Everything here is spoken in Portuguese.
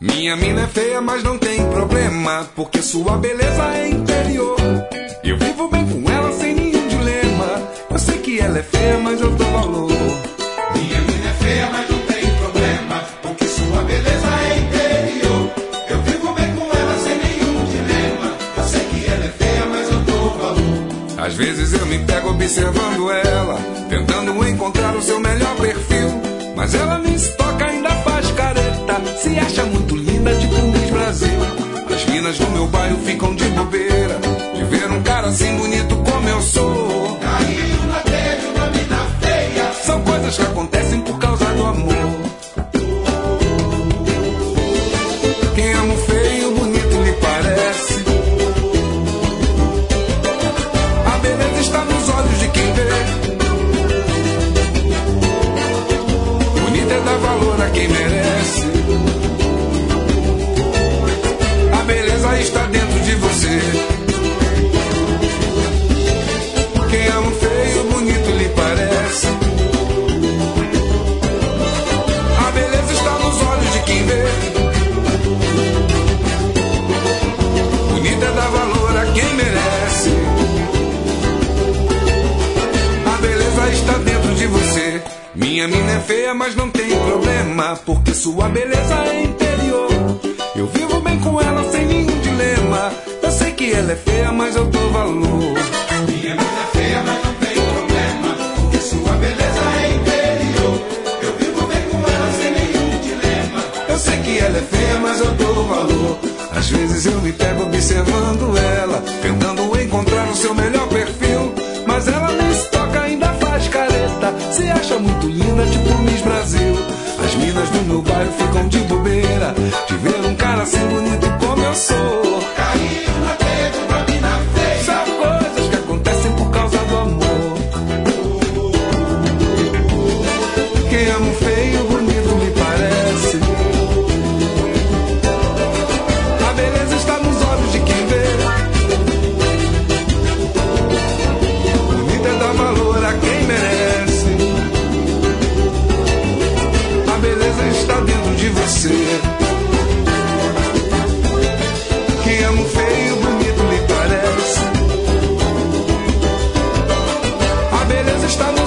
Minha mina é feia, mas não tem problema, porque sua beleza é interior. Eu vivo bem com ela sem nenhum dilema. Eu sei que ela é feia, mas eu dou valor. Minha mina é feia, mas não tem problema, porque sua beleza é interior. Eu vivo bem com ela sem nenhum dilema. Eu sei que ela é feia, mas eu dou valor. Às vezes eu me pego observando ela, tentando encontrar o seu melhor perfil. Mas ela me estoca, ainda faz careta, se acha muito linda, tipo Miss Brasil. As minas do meu bairro ficam de bobeira de ver um cara assim bonito como eu sou. Caiu na teia de uma mina feia. São coisas que acontecem por causa do amor. Quem ama o feio, bonito lhe parece. A beleza está nos olhos de quem vê. Bonita é dar valor a quem merece. A beleza está dentro de você. Quem ama o feio, bonito lhe parece. A beleza está nos olhos de quem vê. Bonita é dar valor a quem merece. A beleza está dentro de você. Minha mina é feia, mas não tem problema, porque sua beleza é interior. Eu vivo bem com ela sem nenhum dilema. Eu sei que ela é feia, mas eu dou valor. Minha mina é feia, mas não tem problema, porque sua beleza é interior. Eu vivo bem com ela sem nenhum dilema. Eu sei que ela é feia, mas eu dou valor. Às vezes eu me pego observando ela, tentando encontrar o seu melhor perfil. Mas ela me estoca, ainda faz careta, se acha muito linda, tipo Miss Brasil. As minas do meu bairro ficam de bobeira de ver um cara assim bonito como eu sou. Caiu na teia de uma mina feia. São coisas que acontecem por causa do amor. Quem ama o feio, bonito lhe parece. A beleza está nos olhos de quem vê. Bonita é dar valor a quem merece. A beleza está dentro de você. Quem ama o feio, bonito lhe parece. A beleza está no